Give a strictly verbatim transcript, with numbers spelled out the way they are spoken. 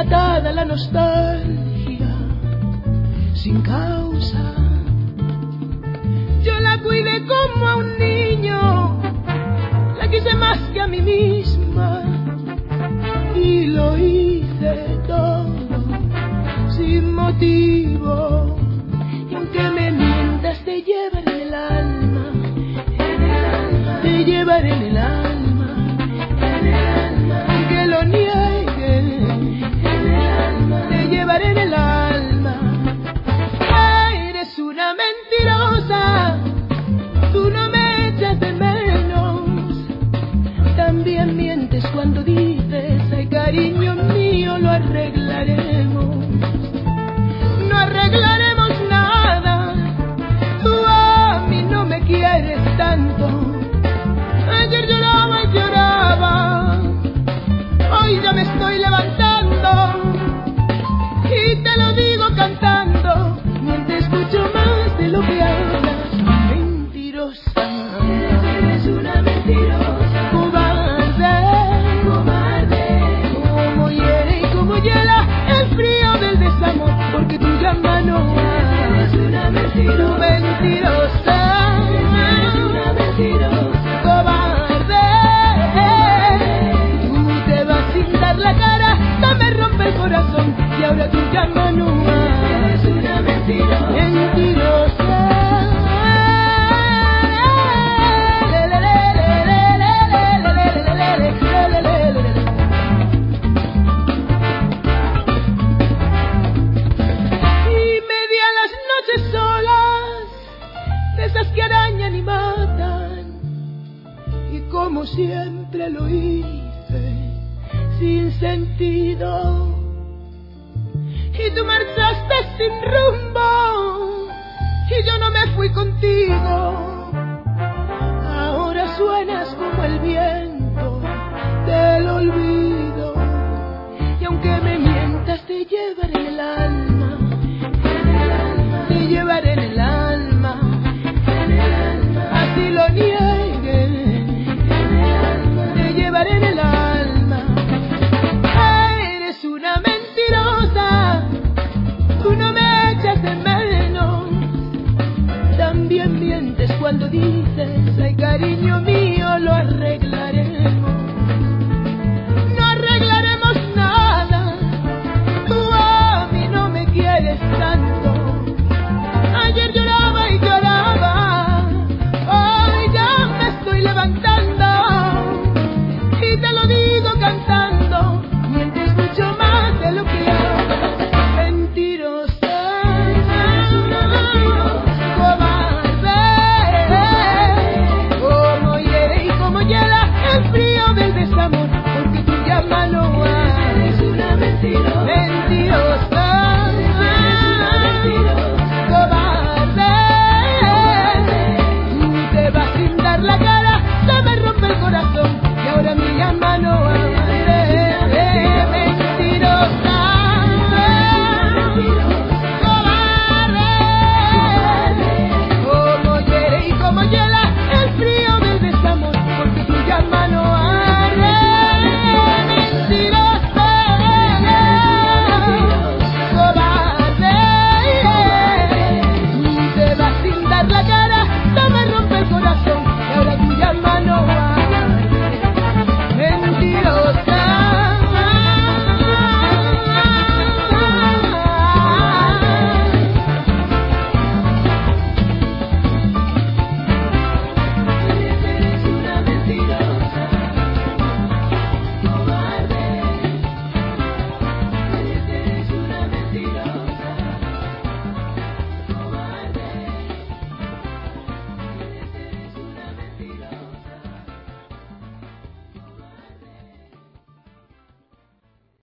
atada a la nostalgia, sin causa. Yo la cuidé como a un niño, la quise más que a mí misma, y lo hice todo sin motivo. Y aunque me mientas, te llevaré en el alma, en el alma, te llevaré en el alma, en el alma, aunque lo niegue, en el alma, te llevaré en el alma. Eres una mentirosa, tú no me echas de menos. También mientes cuando dices, ay cariño mío, lo arreglaremos. No arreglaremos nada, tú a mí no me quieres tanto. Ayer lloraba y lloraba, hoy ya me estoy levantando y te lo digo cantando. Te escucho más de lo que hablas, mentirosa. Eres una mentirosa, cobarde, cobarde, como hiere y como hiela el frío del desamor, porque tu llama no hay. Eres una mentirosa, mentirosa, eres una mentirosa, cobarde. Tú te vas sin dar la cara, ya me rompe el corazón y ahora tu llama no hay. Eres una mentirosa, mentirosa. Y media las noches solas, de esas que arañan y matan, y como siempre lo hice, sin sentido. Y tú marchaste sin rumbo y yo no me fui contigo. Ahora suenas como el viento del olvido, y aunque me mientas te llevaré en el alma, en el alma, te llevaré en el alma, en el alma, así lo niegues, en el alma, te llevaré en el alma. Eres una mentirosa, tú no me echas de menos. También mientes cuando dices, ay cariño mío, lo arreglaremos. No arreglaremos nada, tú a mí no me quieres tanto. Ayer lloraba y lloraba, hoy ya me estoy levantando y te lo digo cantando, mientes mucho más de lo que hablas. Porque tu llama no hay. Eres una mentirosa, mentirosa.